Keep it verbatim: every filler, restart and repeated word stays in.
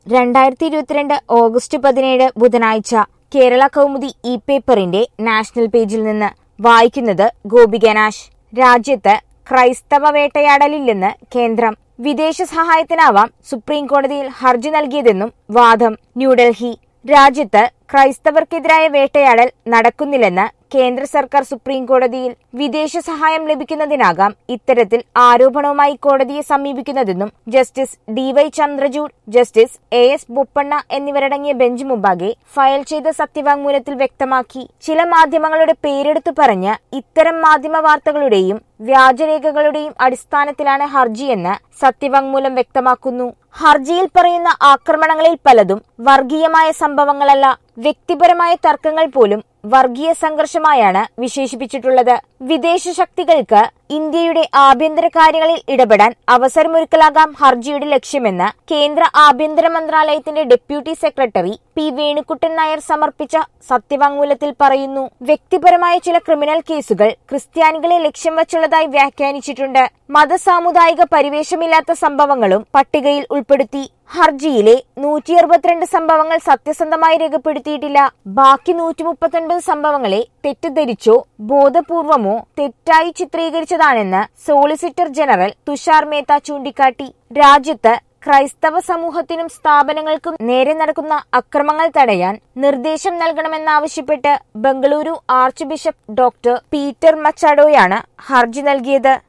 രണ്ടായിരത്തി ഇരുപത്തിരണ്ട് ഓഗസ്റ്റ് പതിനേഴ് ബുധനാഴ്ച കേരള കൗമുദി ഇ പേപ്പറിന്റെ നാഷണൽ പേജിൽ നിന്ന് വായിക്കുന്നത് ഗോപികനാശ്. രാജ്യത്ത് ക്രൈസ്തവ വേട്ടയാടലില്ലെന്ന് കേന്ദ്രം. വിദേശ സഹായത്തിനാവാം സുപ്രീം കോടതിയിൽ ഹർജി നൽകിയതെന്നും വാദം. ന്യൂഡൽഹി. രാജ്യത്ത് ക്രൈസ്തവർക്കെതിരായ വേട്ടയാടൽ നടക്കുന്നില്ലെന്ന് കേന്ദ്ര സർക്കാർ സുപ്രീം കോടതിയിൽ. വിദേശ സഹായം ലഭിക്കുന്നതിനാകാം ഇത്തരത്തിൽ ആരോപണവുമായി കോടതിയെ സമീപിക്കുന്നതെന്നും justice D Y Chandrachud, justice A S Bopanna എന്നിവരടങ്ങിയ ബെഞ്ച് മുമ്പാകെ ഫയൽ ചെയ്ത സത്യവാങ്മൂലത്തിൽ വ്യക്തമാക്കി. ചില മാധ്യമങ്ങളുടെ പേരെടുത്തു പറഞ്ഞ് ഇത്തരം മാധ്യമ വാർത്തകളുടെയും വ്യാജരേഖകളുടെയും അടിസ്ഥാനത്തിലാണ് ഹർജിയെന്ന് സത്യവാങ്മൂലം വ്യക്തമാക്കുന്നു. ഹർജിയിൽ പറയുന്ന ആക്രമണങ്ങളിൽ പലതും വർഗീയമായ സംഭവങ്ങളല്ല, വ്യക്തിപരമായ തർക്കങ്ങൾ പോലും വർഗീയ സംഘർഷമായാണ് വിശേഷിപ്പിച്ചിട്ടുള്ളത്. വിദേശ ശക്തികൾക്ക് ഇന്ത്യയുടെ ആഭ്യന്തര കാര്യങ്ങളിൽ ഇടപെടാൻ അവസരമൊരുക്കലാകാം ഹർജിയുടെ ലക്ഷ്യമെന്ന് കേന്ദ്ര ആഭ്യന്തര മന്ത്രാലയത്തിന്റെ deputy secretary P Venukuttan Nair സമർപ്പിച്ച സത്യവാങ്മൂലത്തിൽ പറയുന്നു. വ്യക്തിപരമായ ചില ക്രിമിനൽ കേസുകൾ ക്രിസ്ത്യാനികളെ ലക്ഷ്യം വച്ചുള്ളതായി വ്യാഖ്യാനിച്ചിട്ടുണ്ട്. മതസാമുദായിക പരിവേഷമില്ലാത്ത സംഭവങ്ങളും പട്ടികയിൽ ഉൾപ്പെടുത്തി. ഹർജിയിലെ നൂറ്റി അറുപത്തിരണ്ട് സംഭവങ്ങൾ സത്യസന്ധമായി രേഖപ്പെടുത്തിയിട്ടില്ല. ബാക്കി നൂറ്റി മുപ്പത്തൊൻപത് സംഭവങ്ങളെ തെറ്റിദ്ധരിച്ചോ ബോധപൂർവമോ തെറ്റായി ചിത്രീകരിച്ചതാണെന്ന് സോളിസിറ്റർ ജനറൽ തുഷാർ മേത്ത ചൂണ്ടിക്കാട്ടി. രാജ്യത്ത് ക്രൈസ്തവ സമൂഹത്തിനും സ്ഥാപനങ്ങൾക്കും നേരെ നടക്കുന്ന അക്രമങ്ങൾ തടയാൻ നിർദ്ദേശം നൽകണമെന്നാവശ്യപ്പെട്ട് Bengaluru archbishop doctor Peter മച്ചാഡോയാണ് ഹർജി നൽകിയത്.